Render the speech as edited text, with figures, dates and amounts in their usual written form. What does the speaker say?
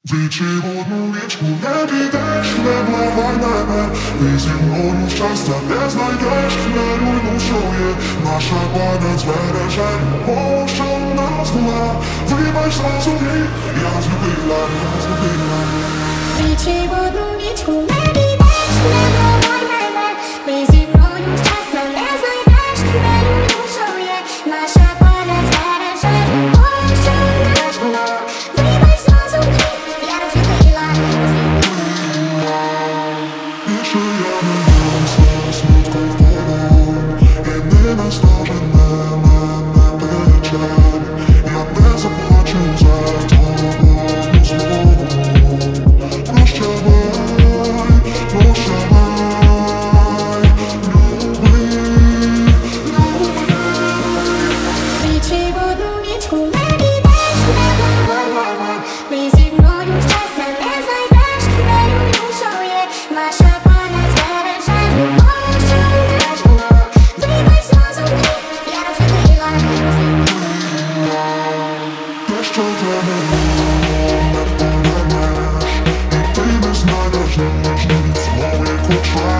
Вічі в одну річку не підеш, не благай мене. Ти зі мною щастя не знайдеш, не руйнуй, що є. Наша пам'ять збереже любов, що в нас була. Вибач зразу гріх, я злюбила. Вічі в одну річку не підеш, не благай мене. Ти зі мною щастя не знайдеш, не руйнуй, що є. Наша пам'ять збереже любов, що в нас була. Вибач зразу гріх. Більше я не дам смутку в полон, і не настане мене печаль. Я не заплачу за твою знову. Прощавай, прощавай, люби. Вічі в одну річку не підеш, не благай мене. Ти зі мною щастя не знайдеш, не руйнуй, що є. Наша пам'ять збереже любов, що в нас була. Вибач зразу гріх, я розлюбила. Те, що тебе не повернеш, і ти не знайдеш ніжних слов, як у